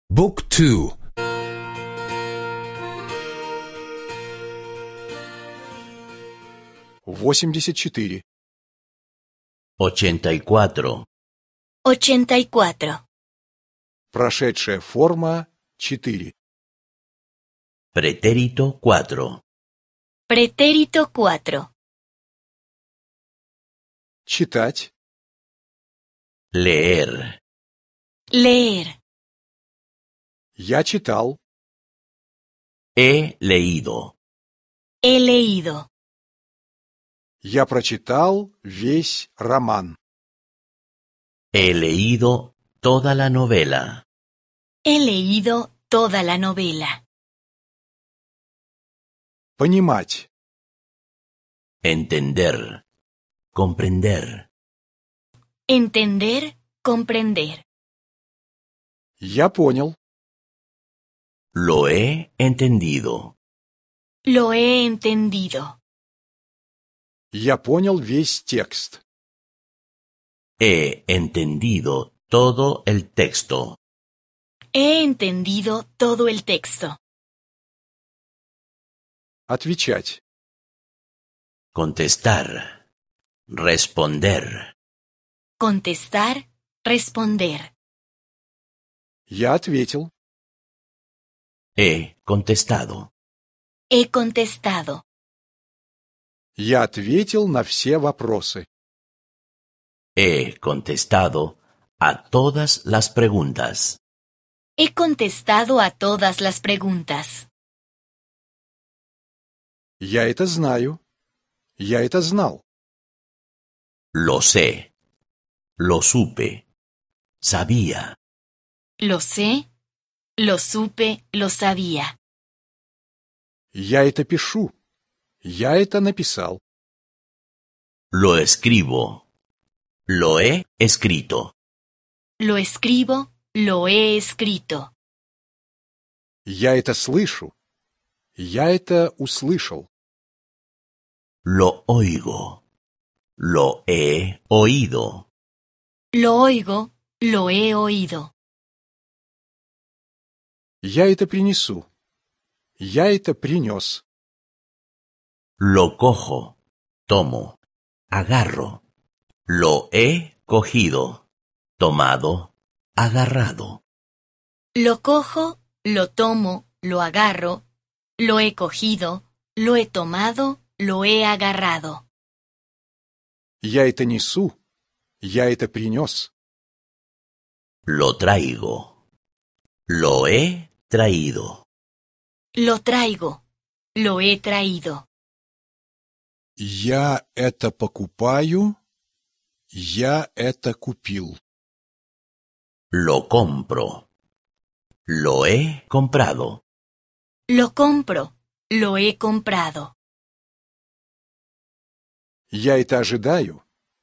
Book 2. 84. 84. 84. Прошедшая форма 4. Pretérito 4. Pretérito 4. Читать. Leer. Leer. Я читал. He leído. He leído. Я прочитал весь роман. He leído toda la novela. He leído toda la novela. Понимать. Entender. Comprender. Entender, comprender. Я понял. Lo he entendido. Lo he entendido. Я понял весь текст. He entendido todo el texto. He entendido todo el texto. Отвечать. Contestar. Responder. Contestar, responder. Я ответил. He contestado. He contestado. Я ответил на все вопросы. He contestado a todas las preguntas. He contestado a todas las preguntas. Я это знаю. Я это знал. Lo sé. Lo supe. Sabía. Lo sé, lo supe, lo sabía. Я это пишу. Я это написал. Lo escribo. Lo he escrito. Lo escribo, lo he escrito. Я это слышу. Я это услышал. Lo oigo. Lo he oído. Lo oigo, lo he oído. Я это принесу. Я это принес. Lo cojo. Tomo. Agarro. Lo he cogido. Tomado. Agarrado. Lo cojo, lo tomo, lo agarro, lo he cogido, lo he tomado, lo he agarrado. Я это несу. Я это принес. Lo traigo. Lo he traído. Lo traigo, lo he traído. Я это покупаю. Я это купил. Lo compro. Lo he comprado. Lo compro, lo he comprado. Я это ожидаю.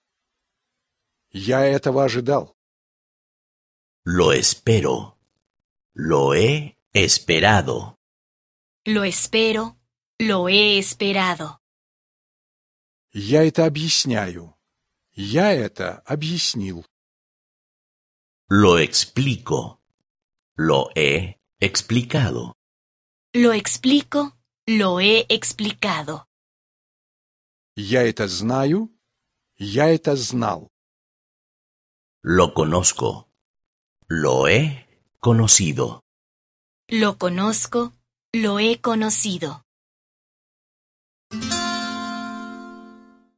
Я этого ожидал. Lo espero. Lo he esperado. Lo espero, lo he esperado. Я это объясняю. Я это объяснил. Lo explico. Lo he explicado. Lo explico, lo he explicado. Я это знаю. Я это знал. Lo conozco. Lo he conocido. Lo conozco, lo he conocido.